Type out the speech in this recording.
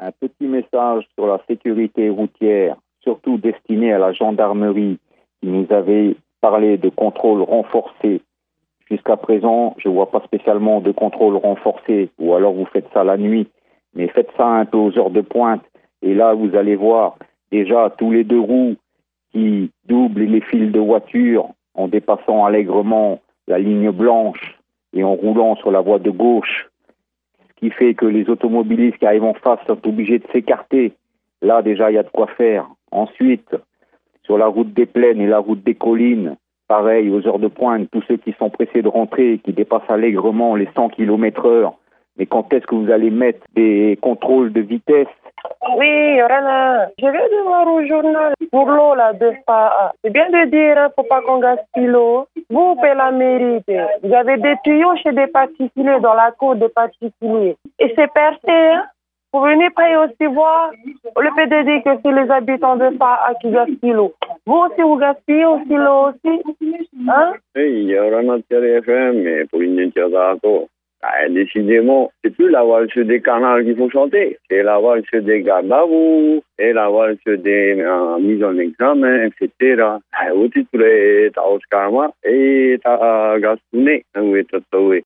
un petit message sur la sécurité routière, surtout destiné à la gendarmerie qui nous avait parlé de contrôle renforcé. Jusqu'à présent, je ne vois pas spécialement de contrôle renforcé, ou alors vous faites ça la nuit, mais faites ça un peu aux heures de pointe. Et là, vous allez voir déjà tous les deux roues qui doublent les fils de voiture en dépassant allègrement la ligne blanche et en roulant sur la voie de gauche, ce qui fait que les automobilistes qui arrivent en face sont obligés de s'écarter. Là, déjà, il y a de quoi faire. Ensuite, sur la route des plaines et la route des collines, pareil, aux heures de pointe, tous ceux qui sont pressés de rentrer, qui dépassent allègrement les 100 km/h. Mais quand est-ce que vous allez mettre des contrôles de vitesse? Oui, Rana, je viens de voir au journal pour l'eau là de Spa. C'est bien de dire, faut pas qu'on gaspille l'eau. Vous payez la mérite. Vous avez des tuyaux chez des particuliers, dans la cour des particuliers. Et c'est percé, hein. Vous venez pas aussi voir. Le fait de dire que c'est les habitants de Spa qui gaspillent l'eau. Vous aussi, vous gaspillez aussi l'eau aussi. Hein? Oui, Rana FM, mais pour une interview. Décidément, c'est plus la valse des canals qu'il faut chanter, c'est la valse des gardes à vous, et la valse des mises en examen, etc. Au titre de Oscar et ta Gastoune,